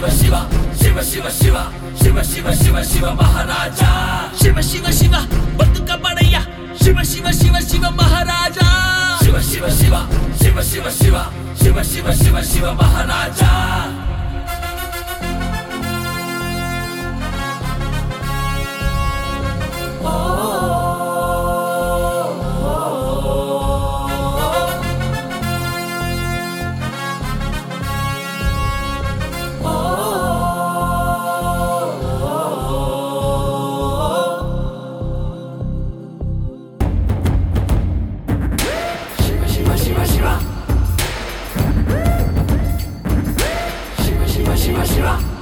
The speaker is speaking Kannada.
ಶಿವ ಶಿವ ಶಿವ ಶಿವ ಶಿವ ಶಿವ ಶಿವ ಶಿವ ಮಹಾರಾಜ ಶಿವ ಶಿವ ಶಿವ ಬದುಕ ಪಡೆಯ ಶಿವ ಶಿವ ಶಿವ ಶಿವ ಮಹಾರಾಜ ಶಿವ ಶಿವ ಶಿವ ಶಿವ ಶಿವ ಶಿವ ಶಿವ ಶಿವ ಶಿವ ಶಿವ ಮಹಾರಾಜ ಶಿವ ಶಿವ ಶಿವ